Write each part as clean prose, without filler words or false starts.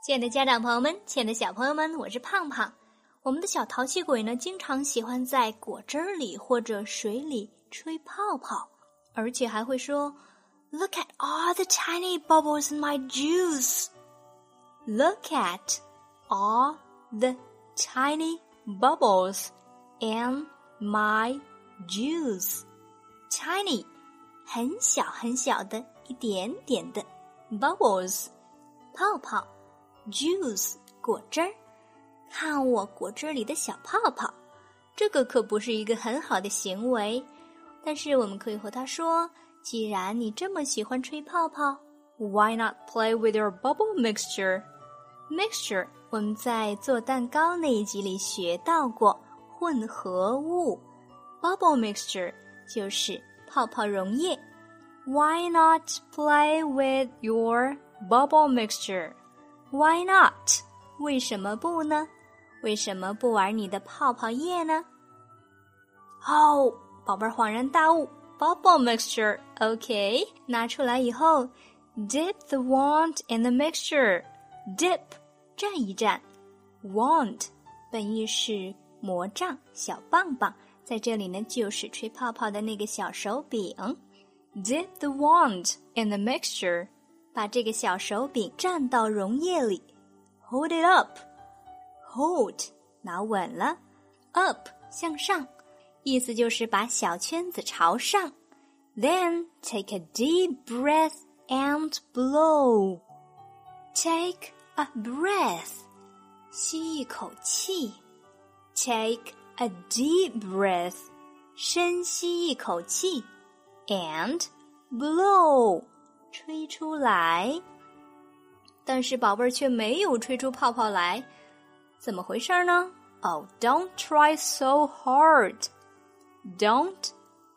亲爱的家长朋友们，亲爱的小朋友们，我是胖胖。我们的小淘气鬼呢，经常喜欢在果汁里或者水里吹泡泡，而且还会说 Look at all the tiny bubbles in my juice. Look at all the tiny bubbles in my juice. Tiny, 很小很小的，一点点的 bubbles, 泡泡Juice 果汁儿，看我果汁里的小泡泡，这个可不是一个很好的行为。但是我们可以和他说，既然你这么喜欢吹泡泡 ，Why not play with your bubble mixture? Mixture 我们在做蛋糕那一集里学到过，混合物 ，bubble mixture 就是泡泡溶液。Why not play with your bubble mixture?Why not? 为什么不呢？为什么不玩你的泡泡液呢？哦，宝贝儿恍然大悟 ，bubble mixture, OK， 拿出来以后 ，dip the wand in the mixture. Dip 蘸一蘸 ，wand 本意是魔杖、小棒棒，在这里呢就是吹泡泡的那个小手柄。Dip the wand in the mixture.把这个小手柄蘸到溶液里 Hold it up Hold 拿稳了 Up 向上意思就是把小圈子朝上 Then take a deep breath and blow Take a breath 吸一口气 Take a deep breath 深吸一口气 And blow吹出来，但是宝贝儿却没有吹出泡泡来，怎么回事呢？ Oh, don't try so hard. Don't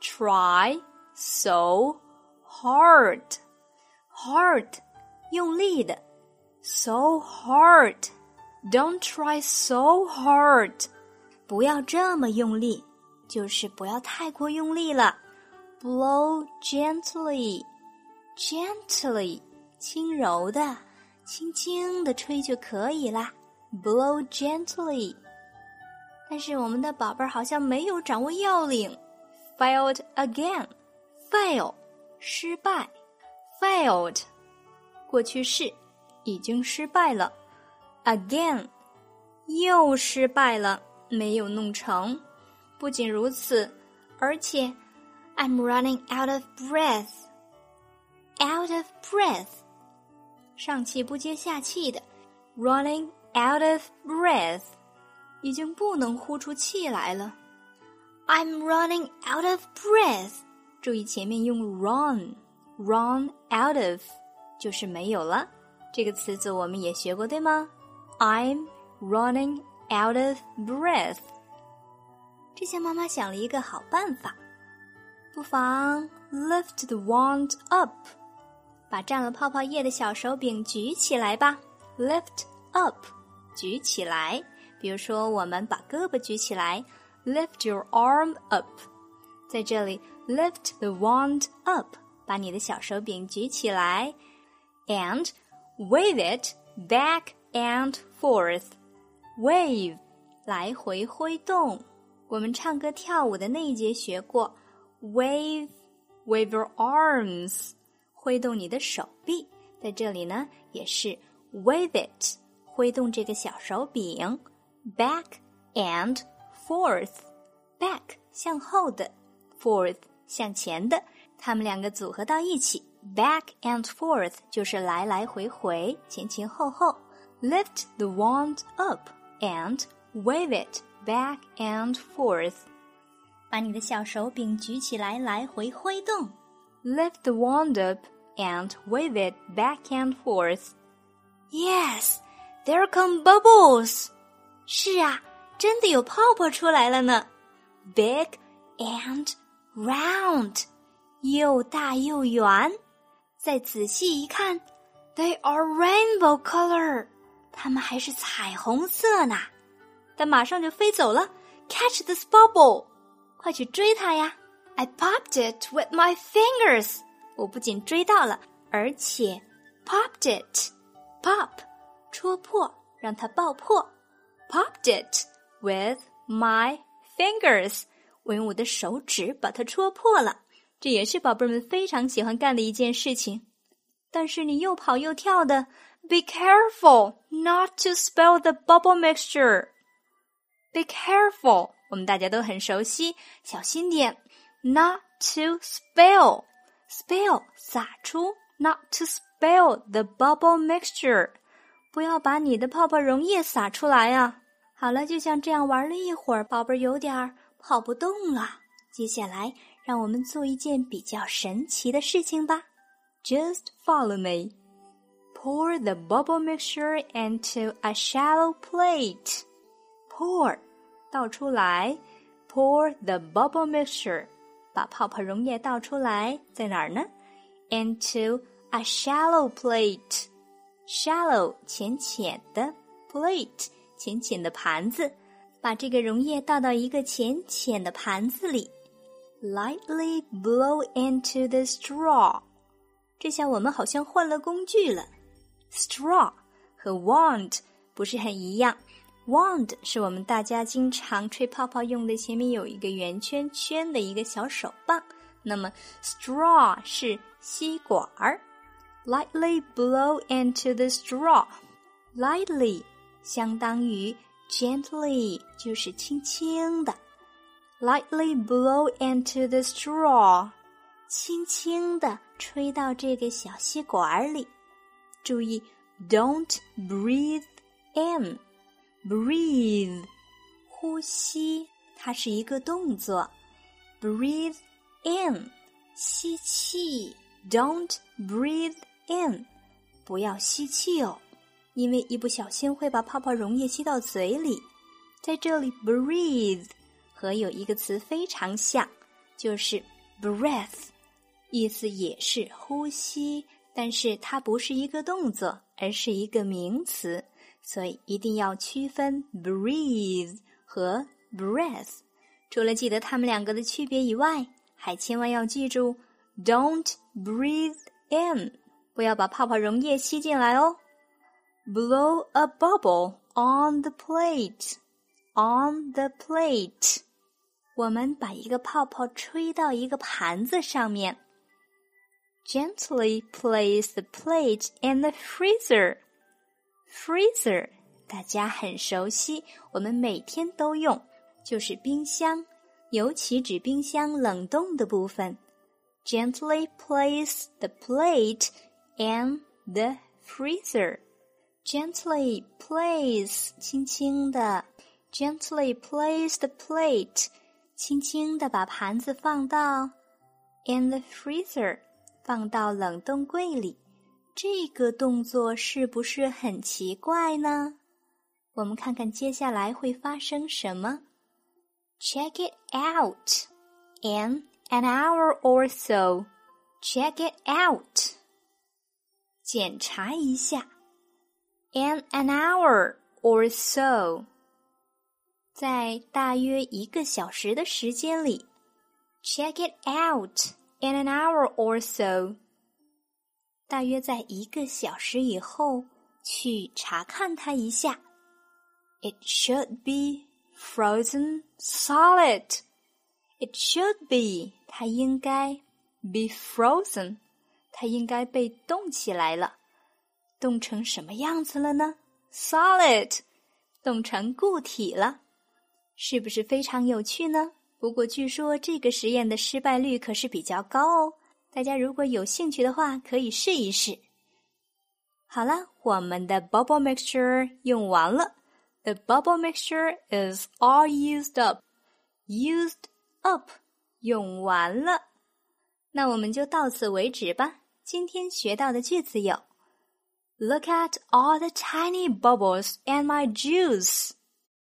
try so hard. Hard, 用力的 So hard. Don't try so hard. 不要这么用力，就是不要太过用力了。Blow gently.Gently 轻柔的轻轻地吹就可以啦 Blow gently 但是我们的宝贝儿好像没有掌握要领 Failed again Fail 失败 Failed 过去式已经失败了 Again 又失败了没有弄成不仅如此而且 I'm running out of breath.Out of breath 上气不接下气的 Running out of breath 已经不能呼出气来了 I'm running out of breath 注意前面用 run out of 就是没有了这个词组我们也学过对吗 I'm running out of breath 这下妈妈想了一个好办法不妨 lift the wand up把蘸了泡泡液的小手柄举起来吧 Lift up 举起来比如说我们把胳膊举起来 Lift your arm up 在这里 Lift the wand up 把你的小手柄举起来 And wave it back and forth Wave 来回挥动我们唱歌跳舞的那一节学过 Wave your arms挥动你的手臂在这里呢也是 wave it 挥动这个小手柄 back and forth back 向后的 forth 向前的它们两个组合到一起 back and forth 就是来来回回前前后后 lift the wand up and wave it back and forth 把你的小手柄举起来来回挥动Lift the wand up and wave it back and forth. Yes, there come bubbles. 是啊，真的有泡泡出来了呢。Big and round. 又大又圆。再仔细一看 They are rainbow color. 它们还是彩虹色呢。但马上就飞走了。Catch this bubble. 快去追它呀。I popped it with my fingers. 我不仅追到了，而且 popped it. Pop 戳破，让它爆破。Popped it with my fingers. 我用我的手指把它戳破了。这也是宝贝们非常喜欢干的一件事情。但是你又跑又跳的 Be careful not to spill the bubble mixture. Be careful. 我们大家都很熟悉，小心点。Not to spill. Spill, 洒出。Not to spill the bubble mixture. 不要把你的泡泡溶液洒出来啊。好了，就像这样玩了一会儿，宝贝有点跑不动了。接下来让我们做一件比较神奇的事情吧。Just follow me. Pour the bubble mixture into a shallow plate. Pour, 倒出来。Pour the bubble mixture. 把泡泡溶液倒出来，在哪儿呢？ Into a shallow plate. Shallow, 浅浅的。Plate, 浅浅的盘子。把这个溶液倒到一个浅浅的盘子里。Lightly blow into the straw. 这下我们好像换了工具了。Straw 和 wand 不是很一样。Wand 是我们大家经常吹泡泡用的，前面有一个圆圈圈的一个小手棒。那么 straw 是吸管儿。Lightly blow into the straw. Lightly 相当于 gently 就是轻轻的。Lightly blow into the straw. 轻轻地吹到这个小吸管里。注意 don't breathe in. Breathe 呼吸，它是一个动作。Breathe in 吸气。Don't breathe in 不要吸气哦，因为一不小心会把泡泡溶液吸到嘴里。在这里 breathe 和有一个词非常像，就是 breath， 意思也是呼吸，但是它不是一个动作，而是一个名词，所以一定要区分 breathe 和 breath。 除了记得它们两个的区别以外，还千万要记住 don't breathe in， 不要把泡泡溶液吸进来哦。 Blow a bubble on the plate. On the plate， 我们把一个泡泡吹到一个盘子上面。Gently place the plate in the freezer. Freezer 大家很熟悉，我们每天都用，就是冰箱，尤其指冰箱冷冻的部分。Gently place the plate in the freezer. Gently place 轻轻的。Gently place the plate 轻轻地把盘子放到 in the freezer 放到冷冻柜里。这个动作是不是很奇怪呢？我们看看接下来会发生什么。 Check it out in an hour or so. Check it out 检查一下。 In an hour or so在大约1个小时的时间里。 Check it out in an hour or so 大约在1个小时以后去查看它一下。 It should be frozen solid. It should be 它应该 be frozen 它应该被冻起来了。冻成什么样子了呢？ Solid 冻成固体了。是不是非常有趣呢？不过据说这个实验的失败率可是比较高哦，大家如果有兴趣的话可以试一试。好了，我们的 bubble mixture 用完了。 The bubble mixture is all used up. Used up 用完了。那我们就到此为止吧。今天学到的句子有 Look at all the tiny bubbles in my juice.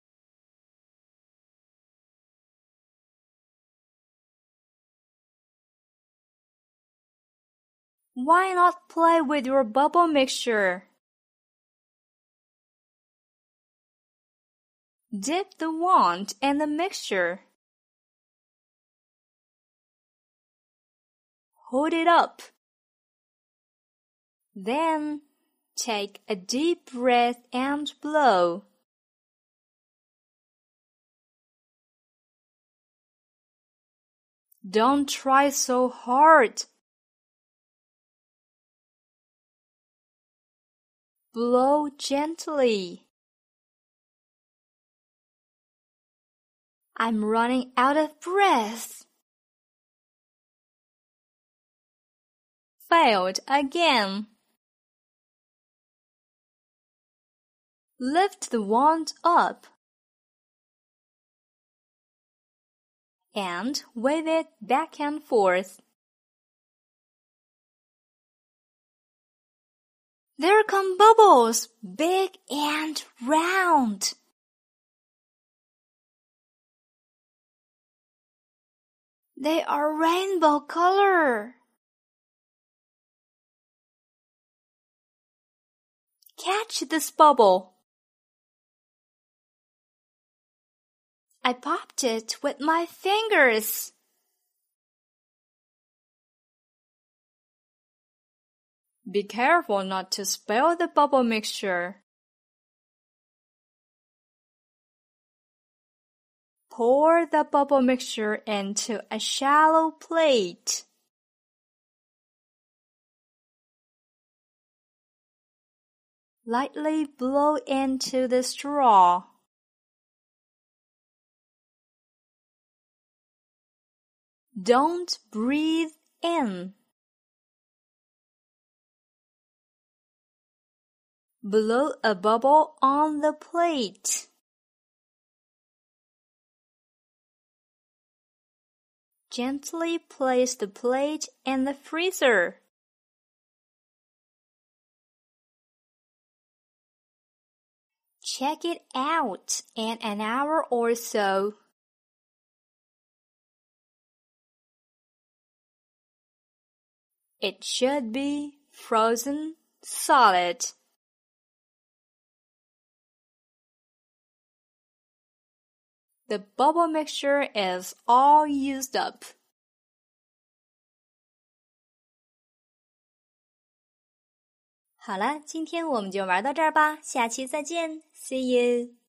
Why not play with your bubble mixture? Dip the wand in the mixture. Hold it up. Then Take a deep breath and blow. Don't try so hard. Blow gently. I'm running out of breath. Failed again. Lift the wand up and wave it back and forth. There come bubbles, big and round. They are rainbow color. Catch this bubble. I popped it with my fingers. Be careful not to spill the bubble mixture. Pour the bubble mixture into a shallow plate. Lightly blow into the straw. Don't breathe in. Blow a bubble on the plate. Gently place the plate in the freezer. Check it out in an hour or so. It should be frozen solid. The bubble mixture is all used up. 好了，今天我们就玩到这儿吧，下期再见 ，See you。